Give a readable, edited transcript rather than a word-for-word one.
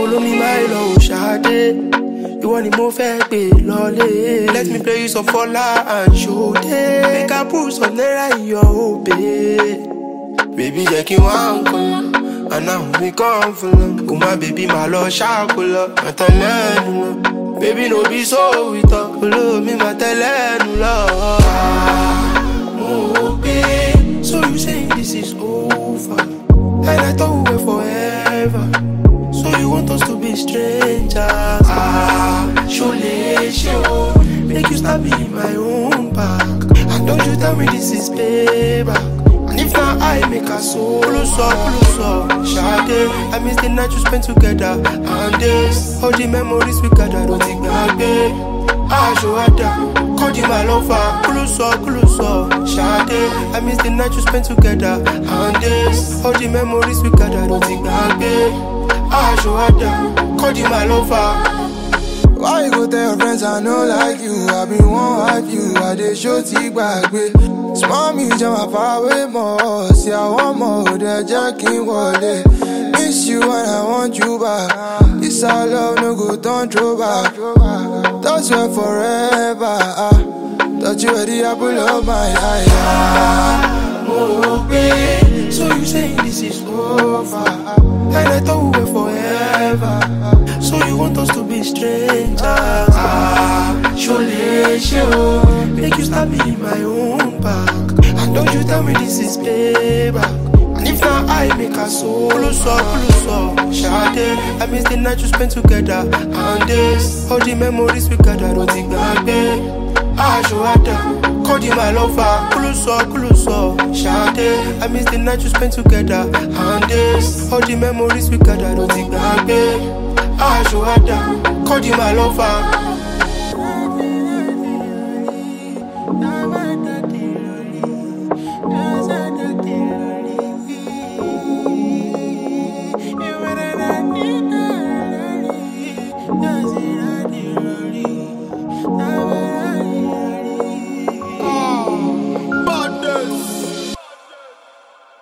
follow me, my love, Shade. You want the more fair pay, lolly. Let me play you some Fola and show day. Make a prove some naira in your obey. Baby, Jackie, one color. And now we come for love. Oh, my baby, my love, shakola. I tell you, baby, no be so we talk. Follow me, my tell you, love. Oh, babe. So you saying this is over? And I thought we were forever. So you want us to be strangers? Surely, sure. Make you stop me in my own back. And don't you tell me this is payback. And if not, I make a solo song. Shade, I miss the night you spent together. And this, all the memories we gathered. Don't think back, babe. Show her call you my lover. Closer. Shade, I miss the night you spent together. And this, all the memories we gathered. Don't think back, babe. Show her call you my lover. Why you go tell your friends I know like you? I been one like you, I did show T back with. Small me jam far away more. See I want more, they're jacking wallet. Miss you and I want you back. This our love no go don't throw back. That's why forever. Touch you at the apple of my eye. Oh babe, so you saying this is over? And I thought we were forever. So you want us to be strangers? Surely, sure. Make you stab me in my own back. And don't you tell me this is payback. And if not, I make a solo song. Shade, I miss the night you spent together. And this, all the memories we gathered. Don't think back, babe. Show her call you my lover. Closer. Shade, I miss the night you spent together. And this, all the memories we gathered. Don't think back, babe. Show her call you my lover. You